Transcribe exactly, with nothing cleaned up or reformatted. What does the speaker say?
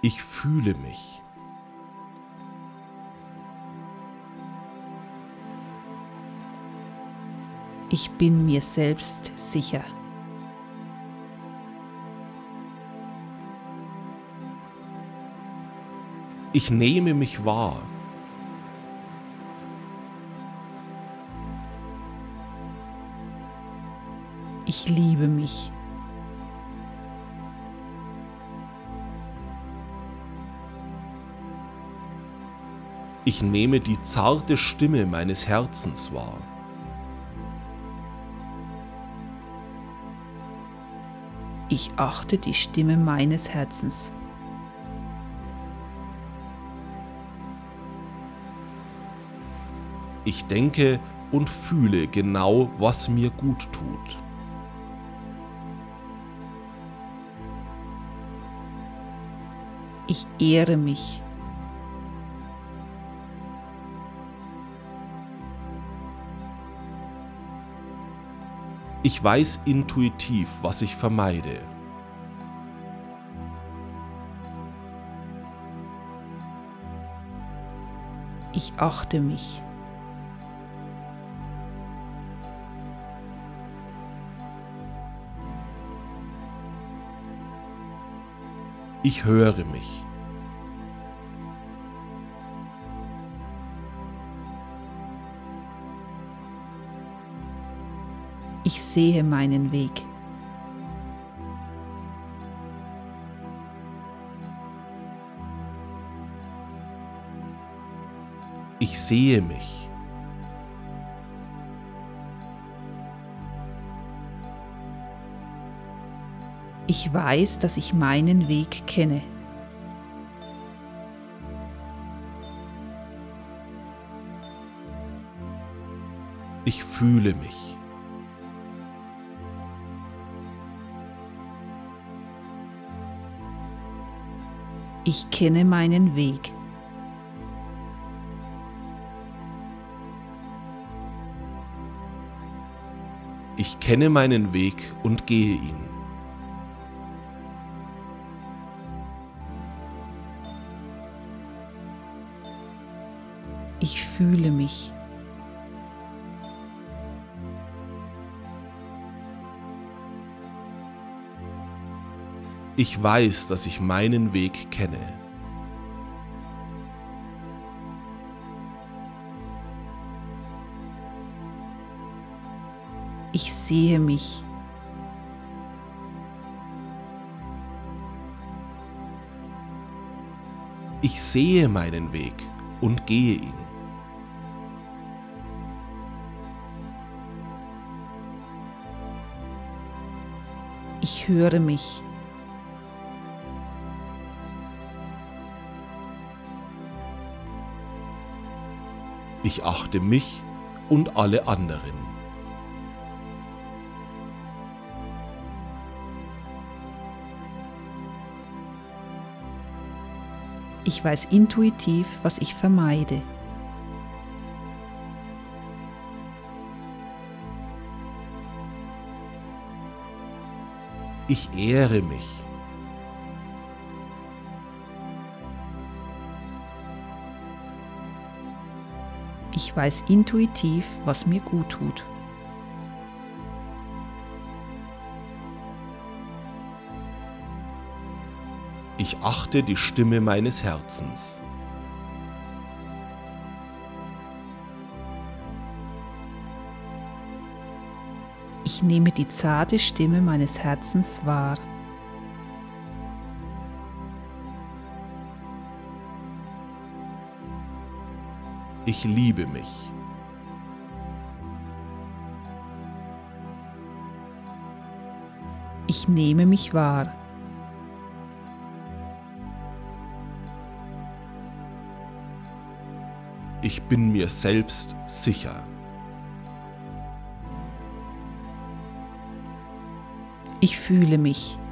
Ich fühle mich. Ich bin mir selbst sicher. Ich nehme mich wahr. Ich liebe mich. Ich nehme die zarte Stimme meines Herzens wahr. Ich achte die Stimme meines Herzens. Ich denke und fühle genau, was mir gut tut. Ich ehre mich. Ich weiß intuitiv, was ich vermeide. Ich achte mich. Ich höre mich. Ich sehe meinen Weg. Ich sehe mich. Ich weiß, dass ich meinen Weg kenne. Ich fühle mich. Ich kenne meinen Weg. Ich kenne meinen Weg und gehe ihn. Ich fühle mich. Ich weiß, dass ich meinen Weg kenne. Ich sehe mich. Ich sehe meinen Weg und gehe ihn. Ich höre mich. Ich achte mich und alle anderen. Ich weiß intuitiv, was ich vermeide. Ich ehre mich. Ich weiß intuitiv, was mir gut tut. Ich achte die Stimme meines Herzens. Ich nehme die zarte Stimme meines Herzens wahr. Ich liebe mich. Ich nehme mich wahr. Ich bin mir selbst sicher. Ich fühle mich.